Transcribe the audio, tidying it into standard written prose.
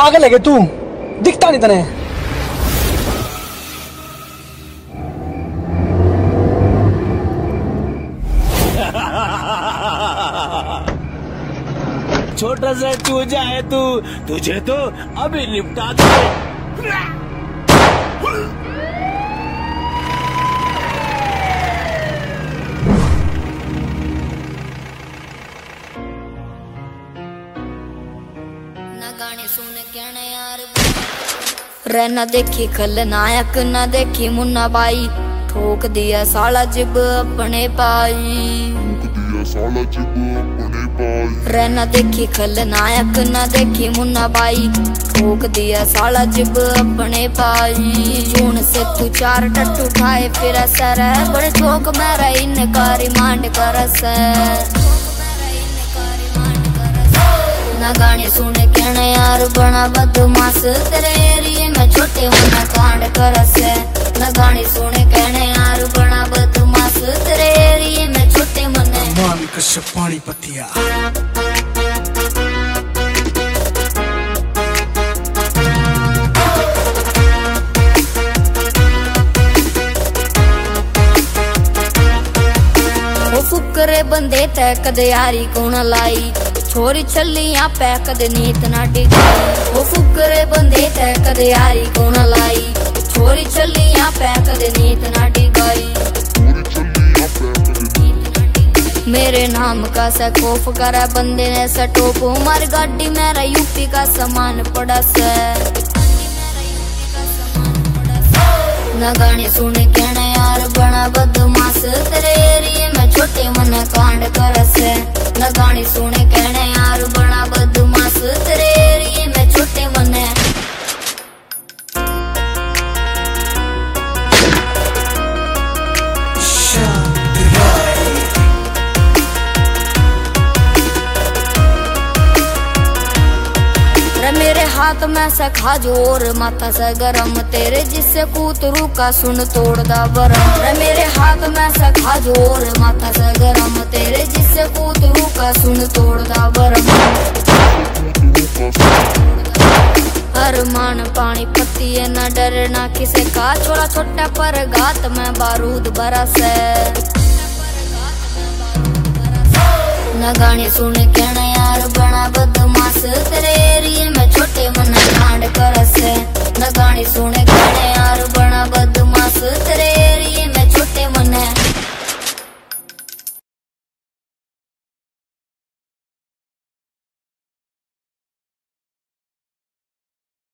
पागल है क्या तू? दिखता नहीं तने? छोटा सा चूजा है तू, तुझे तो अभी निपटा दे। गाने सुन कहने यार रहना देखी खलनायक ना देखी मुन्ना बाई ठोक दिया साला जिब अपने पाई रहना देखी खलनायक ना देखी मुन्ना बाई ठोक दिया साला जिब अपने पाई जून से तू चार टट्टू खाए फिर सर बड़े ठोक मेरा इनकारी मांड कर ना गाने सुने कहने यार बना बदमाश तेरे एरिए में छोटे होना कांड करस ना गाने सुने कहने यार बना बदमाश तेरे एरिए में छोटे मने मान कश्यप पानी पतिया वो फुकरे बंदे तय कदे यारी कौन लाई छोरी छलियां पै कदे नीत ना डिगाई वो फुकरे बंदे तय कदे यारी कौन लाई छोरी छलियां पै कदे नीत ना डिगाई मेरे नाम का सकोफ करा बंदे ने सटोप मार गाड़ी मेरा यूपी का सामान पड़ा से ना गाने सुने कहने यार बना बदमाश तेरे एरिए में छोटे मन कांड करस ना गाने सुने कहने यार बना बदमाश तेरे एरिए में छोटे मन मेरे हाथ में से खाजोर माथा से गरम तेरे जिससे कूतरू का सुन तोड़दा बरम मेरे हाथ में से खाजोर माथा से गरम तेरे जिससे कूतरू का सुन तोड़दा बरम अरमान पानी पत्ती है ना डरना किसे का छोड़ा छोटा पर गात में बारूद बरस ना गाने सुन कहना यार बना बदमाश तेरे एरिए में छोटे मन